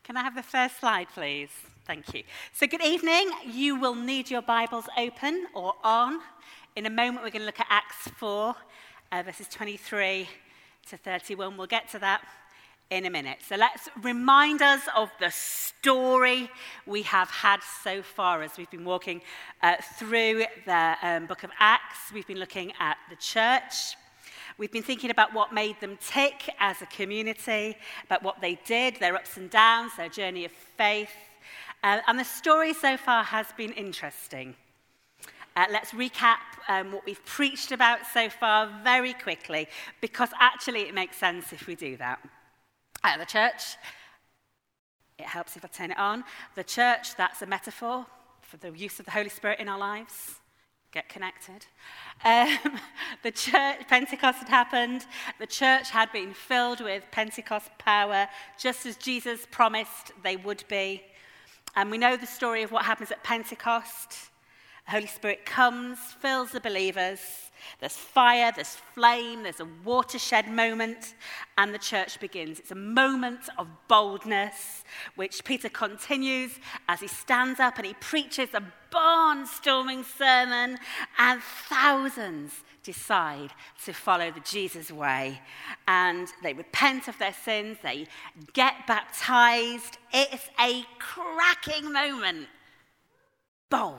Can I have the first slide, please? Thank you. So good evening. You will need your Bibles open or on. In a moment, we're going to look at Acts 4, verses 23 to 31. We'll get to that in a minute. So let's remind us of the story we have had so far as we've been walking through the book of Acts. We've been looking at the church. We've been thinking about what made them tick as a community, about what they did, their ups and downs, their journey of faith. And the story so far has been interesting. Let's recap what we've preached about so far very quickly, because actually it makes sense if we do that. The church, it helps if I turn it on. The church, that's a metaphor for the use of the Holy Spirit in our lives. Get connected. The church, Pentecost had happened. The church had been filled with Pentecost power, just as Jesus promised they would be. And we know the story of what happens at Pentecost. The Holy Spirit comes, fills the believers. There's fire, there's flame, there's a watershed moment, and the church begins. It's a moment of boldness, which Peter continues as he stands up and he preaches a barnstorming sermon, and thousands decide to follow the Jesus way. And they repent of their sins, they get baptized. It's a cracking moment. Bold.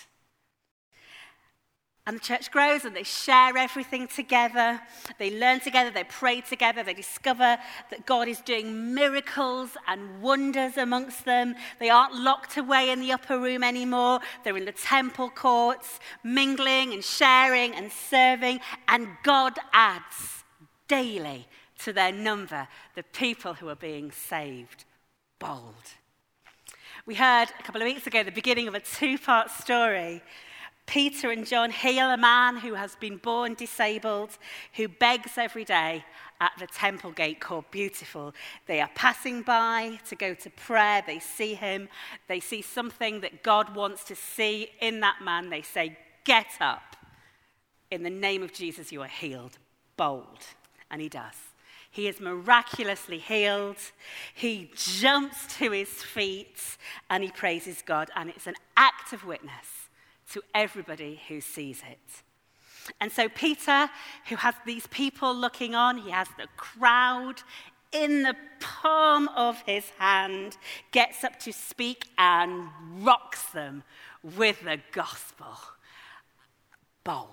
And the church grows and they share everything together. They learn together, they pray together, they discover that God is doing miracles and wonders amongst them. They aren't locked away in the upper room anymore. They're in the temple courts, mingling and sharing and serving. And God adds daily to their number the people who are being saved. Bold. We heard a couple of weeks ago the beginning of a two-part story. Peter and John heal a man who has been born disabled, who begs every day at the temple gate called Beautiful. They are passing by to go to prayer. They see him. They see something that God wants to see in that man. They say, "Get up. In the name of Jesus, you are healed." Bold. And he does. He is miraculously healed. He jumps to his feet and he praises God. And it's an act of witness to everybody who sees it. And so Peter, who has these people looking on, he has the crowd in the palm of his hand, gets up to speak and rocks them with the gospel. Bold.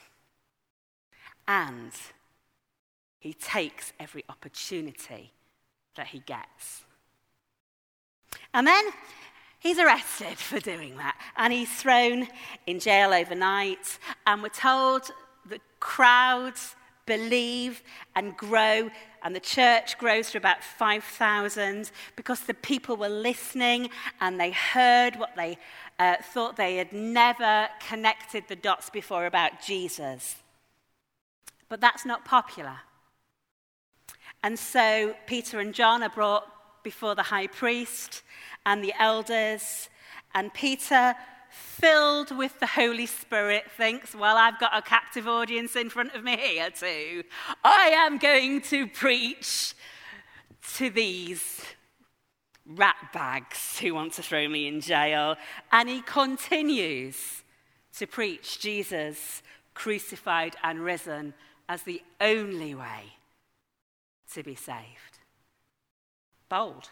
And he takes every opportunity that he gets. And then he's arrested for doing that, and he's thrown in jail overnight, and we're told the crowds believe and grow, and the church grows to about 5,000 because the people were listening and they heard what they thought they had never connected the dots before about Jesus. But that's not popular. And so Peter and John are brought before the high priest and the elders, and Peter, filled with the Holy Spirit, thinks, well, I've got a captive audience in front of me here too. I am going to preach to these ratbags who want to throw me in jail. And he continues to preach Jesus crucified and risen as the only way to be saved. Bold.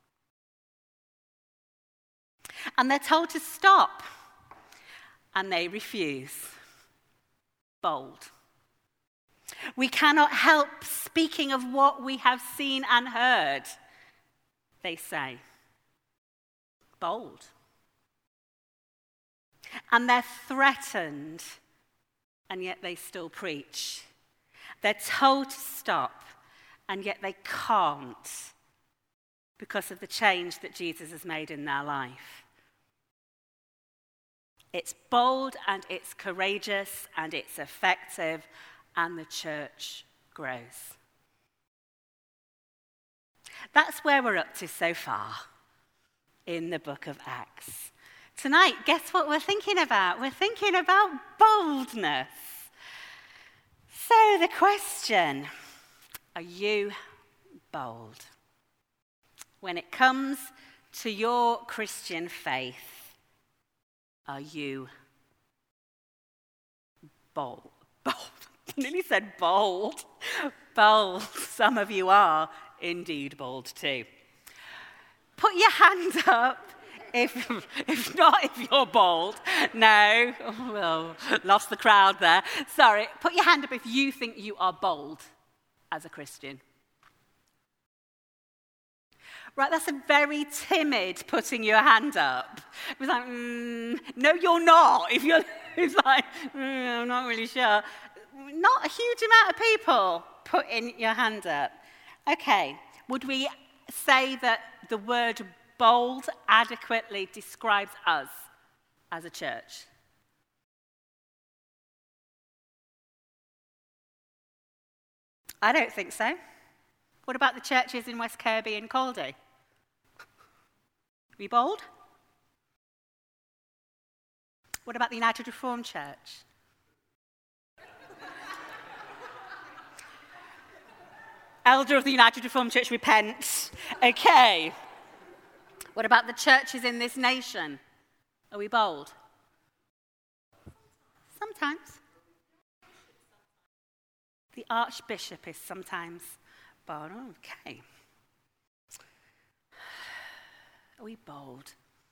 And they're told to stop, and they refuse. Bold. We cannot help speaking of what we have seen and heard, they say. Bold. And they're threatened, and yet they still preach. They're told to stop, and yet they can't because of the change that Jesus has made in their life. It's bold and it's courageous and it's effective, and the church grows. That's where we're up to so far in the book of Acts. Tonight, guess what we're thinking about? We're thinking about boldness. So the question, are you bold? when it comes to your Christian faith, are you bold? Bold. I nearly said bold. Bold. Some of you are indeed bold too. Put your hand up if not, if you're bold. No. Well, lost the crowd there. Sorry. Put your hand up if you think you are bold as a Christian. Right, that's a very timid putting your hand up. It was like, no, you're not. If you're, it's like, I'm not really sure. Not a huge amount of people putting your hand up. Okay, would we say that the word bold adequately describes us as a church? I don't think so. What about the churches in West Kirby and Caldy? Are we bold? What about the United Reformed Church? Elder of the United Reformed Church repents. Okay. What about the churches in this nation? Are we bold? Sometimes. The Archbishop is sometimes bold. Okay. Are we bold?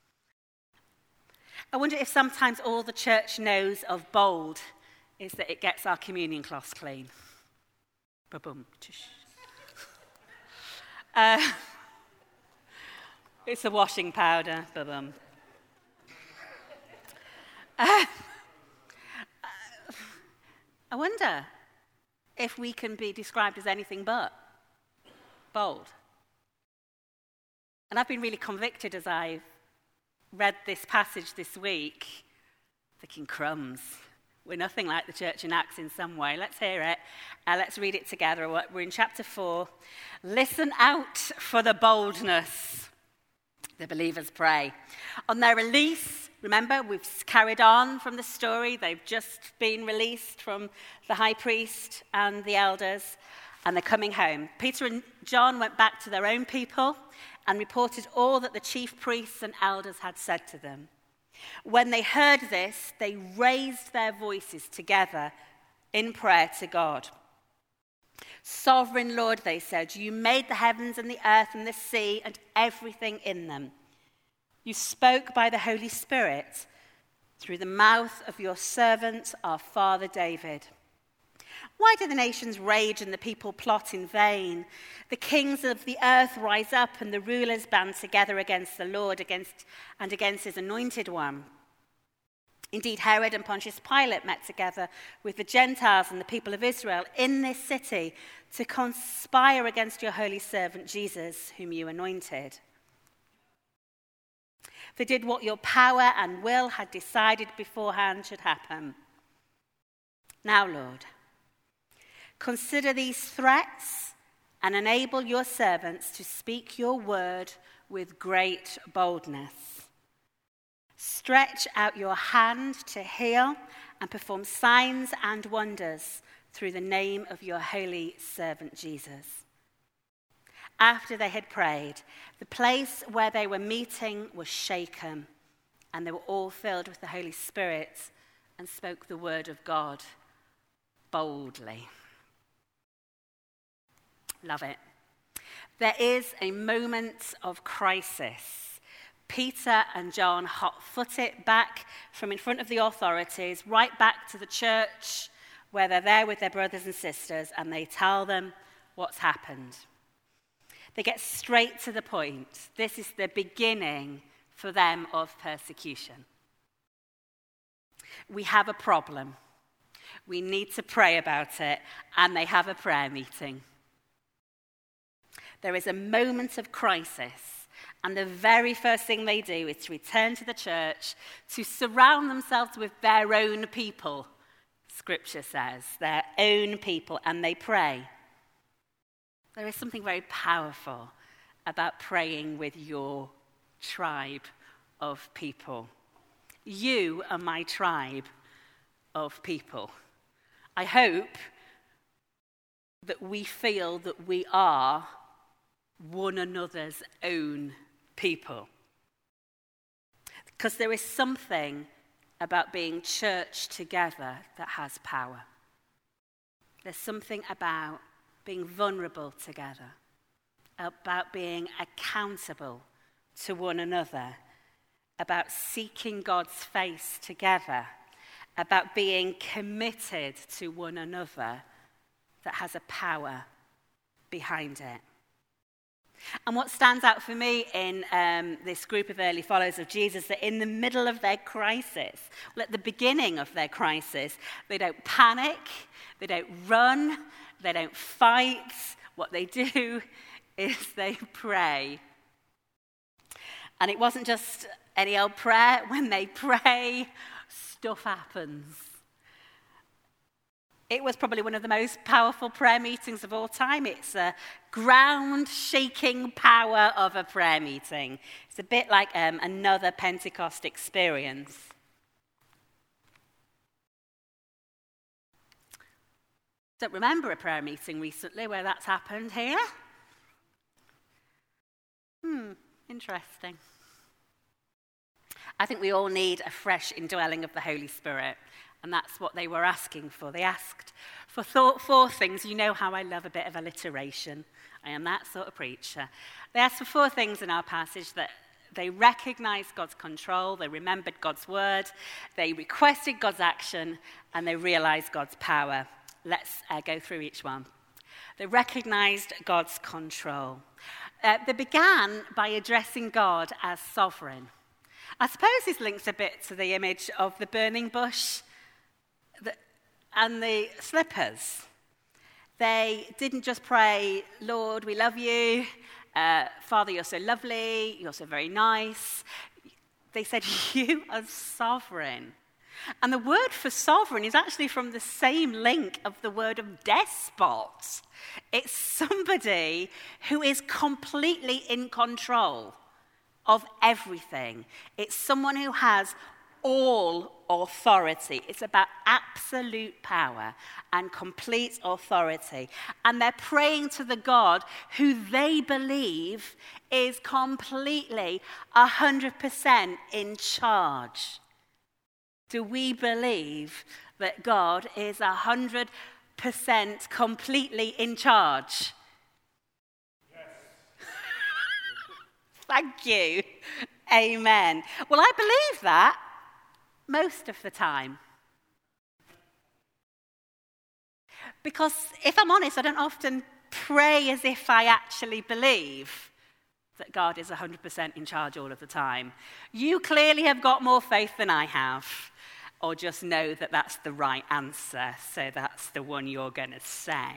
I wonder if sometimes all the church knows of bold is that it gets our communion cloths clean. Ba-boom. It's a washing powder. Ba-boom. I wonder if we can be described as anything but bold. And I've been really convicted as I've read this passage this week, thinking, crumbs, we're nothing like the church in Acts in some way. Let's hear it. Let's read it together. We're in chapter 4. Listen out for the boldness. The believers pray. On their release, remember, we've carried on from the story. They've just been released from the high priest and the elders, and they're coming home. Peter and John went back to their own people and reported all that the chief priests and elders had said to them. When they heard this, they raised their voices together in prayer to God. Sovereign Lord, they said, you made the heavens and the earth and the sea and everything in them. You spoke by the Holy Spirit through the mouth of your servant, our father David. Why do the nations rage and the people plot in vain? The kings of the earth rise up and the rulers band together against the Lord against his anointed one. Indeed, Herod and Pontius Pilate met together with the Gentiles and the people of Israel in this city to conspire against your holy servant Jesus, whom you anointed. They did what your power and will had decided beforehand should happen. Now, Lord, consider these threats and enable your servants to speak your word with great boldness. Stretch out your hand to heal and perform signs and wonders through the name of your holy servant Jesus. After they had prayed, the place where they were meeting was shaken, and they were all filled with the Holy Spirit and spoke the word of God boldly. Love it. There is a moment of crisis. Peter and John hot-foot it back from in front of the authorities, right back to the church where they're there with their brothers and sisters, and they tell them what's happened. They get straight to the point. This is the beginning for them of persecution. We have a problem. We need to pray about it, and they have a prayer meeting. There is a moment of crisis, and the very first thing they do is to return to the church, to surround themselves with their own people, Scripture says, their own people, and they pray. There is something very powerful about praying with your tribe of people. You are my tribe of people. I hope that we feel that we are one another's own people. Because there is something about being church together that has power. There's something about being vulnerable together, about being accountable to one another, about seeking God's face together, about being committed to one another that has a power behind it. And what stands out for me in this group of early followers of Jesus, that in the middle of their crisis, well, at the beginning of their crisis, they don't panic, they don't run, they don't fight. What they do is they pray. And it wasn't just any old prayer. When they pray, stuff happens. It was probably one of the most powerful prayer meetings of all time. It's a ground-shaking power of a prayer meeting. It's a bit like another Pentecost experience. Don't remember a prayer meeting recently where that's happened here. Interesting. I think we all need a fresh indwelling of the Holy Spirit. And that's what they were asking for. They asked for four things. You know how I love a bit of alliteration. I am that sort of preacher. They asked for four things in our passage: that they recognized God's control, they remembered God's word, they requested God's action, and they realized God's power. Let's go through each one. They recognized God's control. They began by addressing God as sovereign. I suppose this links a bit to the image of the burning bush and the slippers. They didn't just pray, Lord, we love you. Father, you're so lovely. You're so very nice. They said, you are sovereign. And the word for sovereign is actually from the same link of the word of despot. It's somebody who is completely in control of everything. It's someone who has all authority. It's about absolute power and complete authority. And they're praying to the God who they believe is completely 100% in charge. Do we believe that God is 100% completely in charge? Yes. Thank you. Amen. Well, I believe that most of the time. Because if I'm honest, I don't often pray as if I actually believe that God is 100% in charge all of the time. You clearly have got more faith than I have, or just know that that's the right answer, so that's the one you're going to say.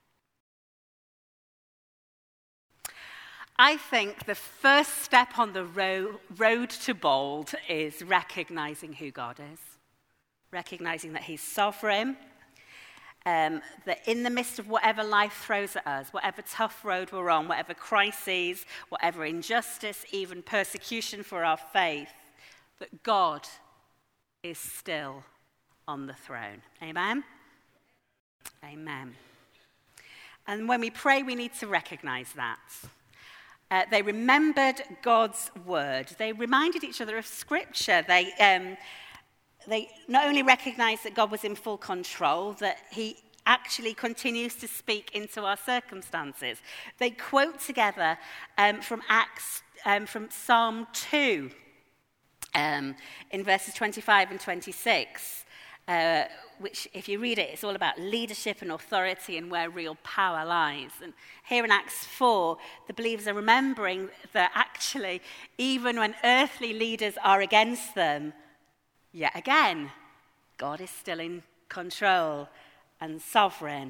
I think the first step on the road to bold is recognizing who God is. Recognizing that he's sovereign, that in the midst of whatever life throws at us, whatever tough road we're on, whatever crises, whatever injustice, even persecution for our faith, that God is still on the throne. Amen? Amen. And when we pray, we need to recognize that. They remembered God's word. They reminded each other of Scripture. They not only recognized that God was in full control, that he actually continues to speak into our circumstances. They quote together from Psalm 2 in verses 25 and 26. Which, if you read it, it's all about leadership and authority and where real power lies. And here in Acts 4, the believers are remembering that actually, even when earthly leaders are against them, yet again, God is still in control and sovereign.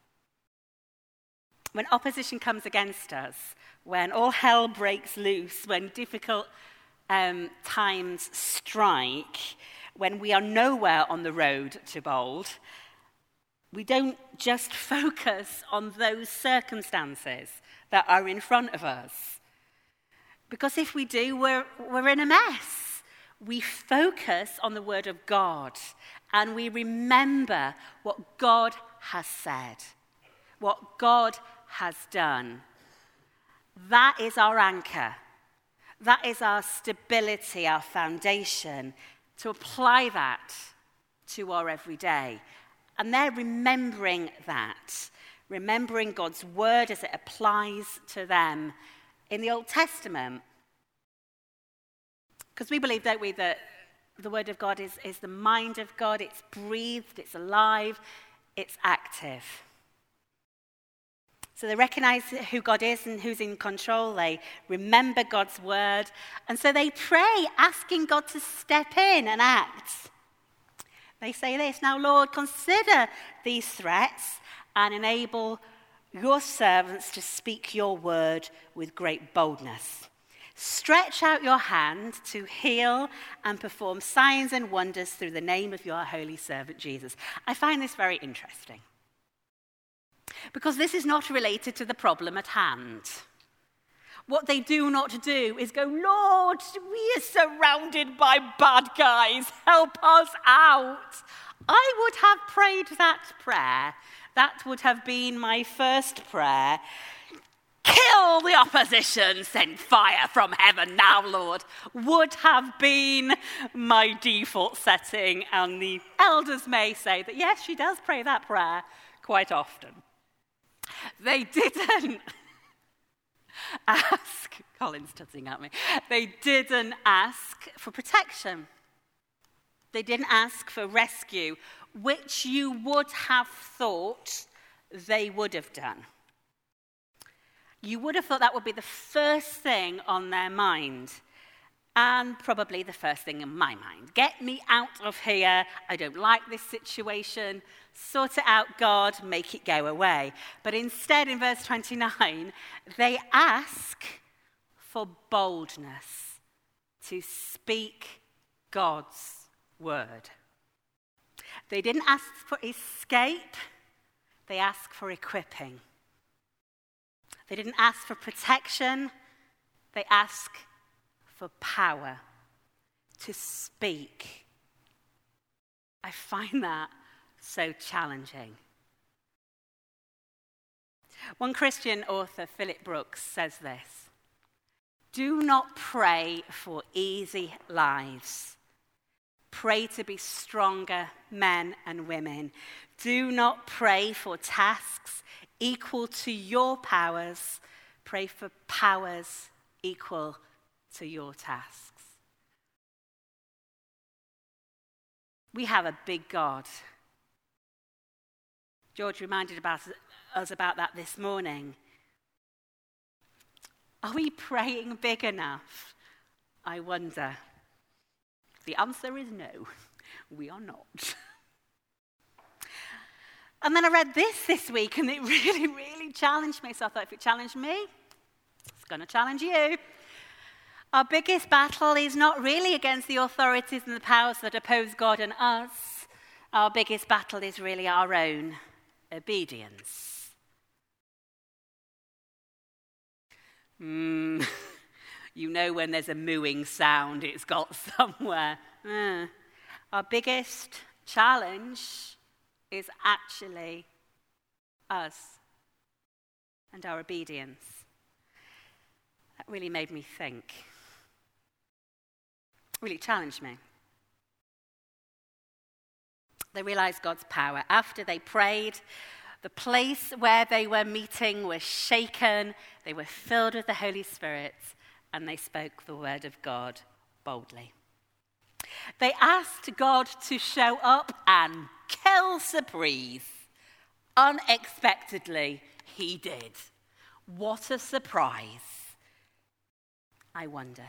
When opposition comes against us, when all hell breaks loose, when difficult times strike, when we are nowhere on the road to bold, we don't just focus on those circumstances that are in front of us. Because if we do, we're in a mess. We focus on the word of God and we remember what God has said, what God has done. That is our anchor. That is our stability, our foundation, to apply that to our everyday. And they're remembering that, remembering God's word as it applies to them in the Old Testament. Because we believe, don't we, that the word of God is the mind of God. It's breathed, it's alive, it's active. So they recognize who God is and who's in control. They remember God's word. And so they pray, asking God to step in and act. They say this, "Now, Lord, consider these threats and enable your servants to speak your word with great boldness. Stretch out your hand to heal and perform signs and wonders through the name of your holy servant Jesus." I find this very interesting, because this is not related to the problem at hand. What they do not do is go, "Lord, we are surrounded by bad guys. Help us out." I would have prayed that prayer. That would have been my first prayer. "Kill the opposition, send fire from heaven now, Lord," would have been my default setting. And the elders may say that, yes, she does pray that prayer quite often. They didn't ask, Colin's tutting at me, they didn't ask for protection. They didn't ask for rescue, which you would have thought they would have done. You would have thought that would be the first thing on their mind, and probably the first thing in my mind. Get me out of here. I don't like this situation. Sort it out, God. Make it go away. But instead, in verse 29, they ask for boldness to speak God's word. They didn't ask for escape. They asked for equipping. They didn't ask for protection. They asked for power to speak. I find that so challenging. One Christian author, Philip Brooks, says this: "Do not pray for easy lives. Pray to be stronger men and women. Do not pray for tasks equal to your powers. Pray for powers equal to your tasks." We have a big God. George reminded us about that this morning. Are we praying big enough? I wonder. The answer is no, we are not. And then I read this week, and it really, really challenged me. So I thought, if it challenged me, it's going to challenge you. Our biggest battle is not really against the authorities and the powers that oppose God and us. Our biggest battle is really our own obedience. You know, when there's a mooing sound, it's got somewhere. Our biggest challenge is actually us and our obedience. That really made me think. Really challenged me. They realized God's power. After they prayed, the place where they were meeting was shaken. They were filled with the Holy Spirit, and they spoke the word of God boldly. They asked God to show up and kill Surprise. Unexpectedly, he did. What a surprise. I wonder,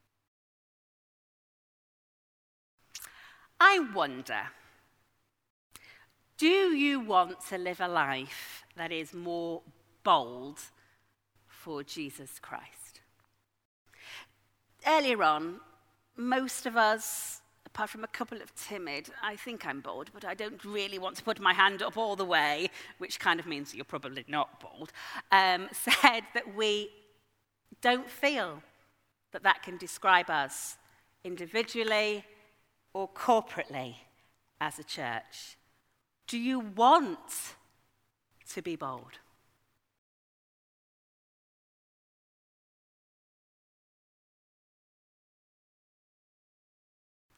do you want to live a life that is more bold for Jesus Christ? Earlier on, most of us, apart from a couple of timid, I think I'm bold, but I don't really want to put my hand up all the way, which kind of means you're probably not bold, said that we don't feel that can describe us individually or corporately as a church. Do you want to be bold?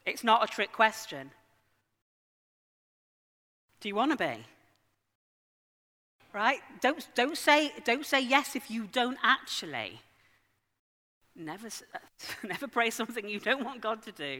It's not a trick question. Do you want to be? Right? Don't say yes if you don't actually. Never pray something you don't want God to do.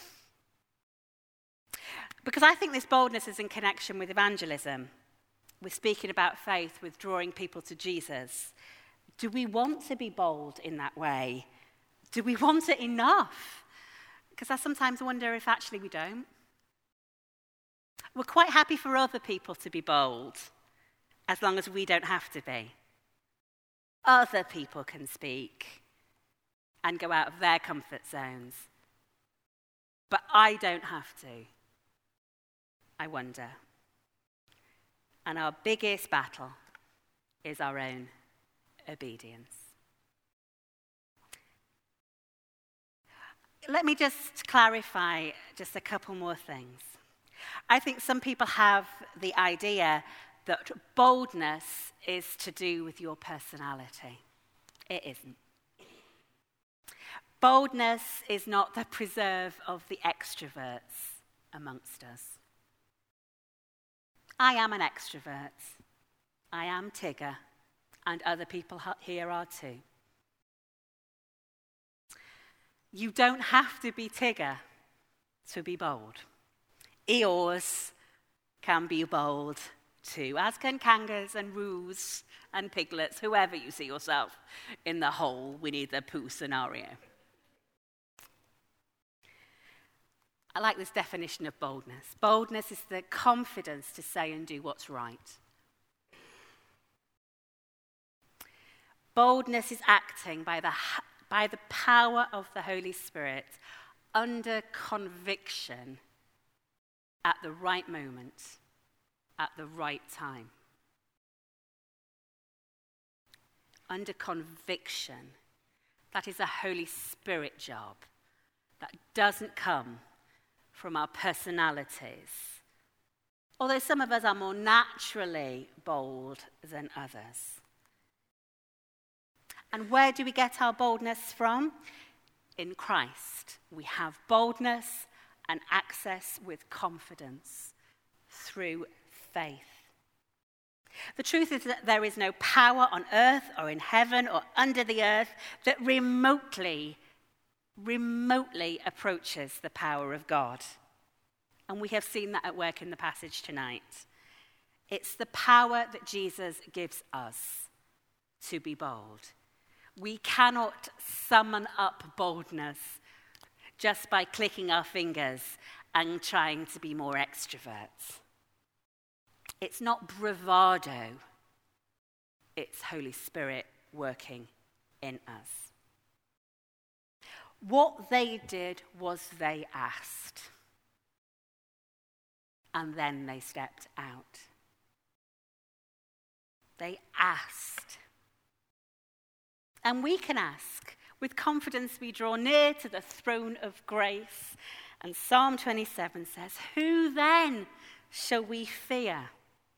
Because I think this boldness is in connection with evangelism, with speaking about faith, with drawing people to Jesus. Do we want to be bold in that way? Do we want it enough? Because I sometimes wonder if actually we don't. We're quite happy for other people to be bold, as long as we don't have to be. Other people can speak and go out of their comfort zones. But I don't have to, I wonder. And our biggest battle is our own obedience. Let me just clarify just a couple more things. I think some people have the idea that boldness is to do with your personality. It isn't. Boldness is not the preserve of the extroverts amongst us. I am an extrovert. I am Tigger, and other people here are too. You don't have to be Tigger to be bold. Eeyores can be bold too, as can kangurs and roos and piglets, whoever you see yourself in the whole Winnie the Pooh scenario. I like this definition of boldness. Boldness is the confidence to say and do what's right. Boldness is acting by the power of the Holy Spirit under conviction at the right moment, at the right time. Under conviction. That is a Holy Spirit job. That doesn't come from our personalities. Although some of us are more naturally bold than others. And where do we get our boldness from? In Christ. We have boldness and access with confidence through faith. The truth is that there is no power on earth or in heaven or under the earth that remotely approaches the power of God. And we have seen that at work in the passage tonight. It's the power that Jesus gives us to be bold. We cannot summon up boldness just by clicking our fingers and trying to be more extroverts. It's not bravado. It's Holy Spirit working in us. What they did was they asked. And then they stepped out. They asked. And we can ask. With confidence we draw near to the throne of grace. And Psalm 27 says, "Who then shall we fear?"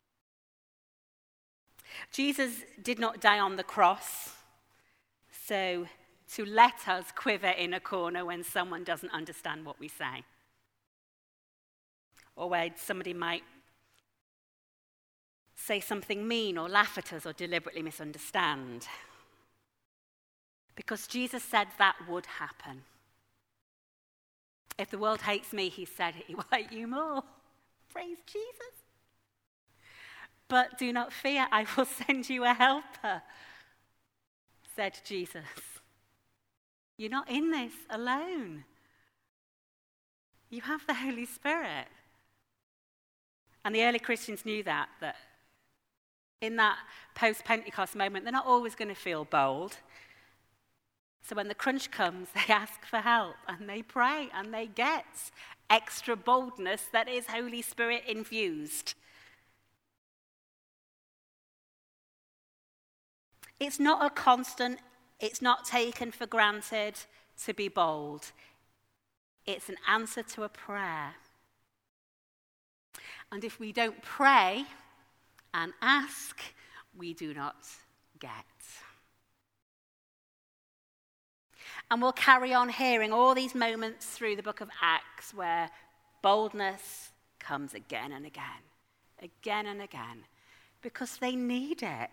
Jesus did not die on the cross, so to let us quiver in a corner when someone doesn't understand what we say. Or where somebody might say something mean or laugh at us or deliberately misunderstand. Because Jesus said that would happen. If the world hates me, he said, it will hate you more. Praise Jesus. But do not fear, I will send you a helper, said Jesus. You're not in this alone. You have the Holy Spirit. And the early Christians knew that in that post-Pentecost moment, they're not always going to feel bold. So when the crunch comes, they ask for help and they pray and they get extra boldness that is Holy Spirit infused. It's not a constant, it's not taken for granted to be bold. It's an answer to a prayer. And if we don't pray and ask, we do not get. And we'll carry on hearing all these moments through the book of Acts Acts where boldness comes again and again, because they need it.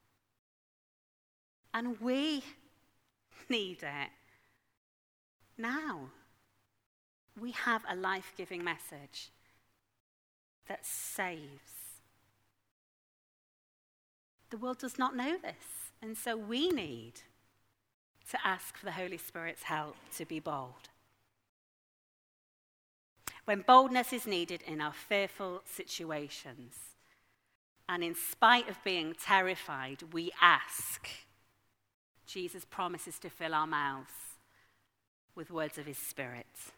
And we need it. Now, we have a life-giving message that saves. The world does not know this, and so we need to ask for the Holy Spirit's help to be bold. When boldness is needed in our fearful situations, and in spite of being terrified, we ask, Jesus promises to fill our mouths with words of his Spirit.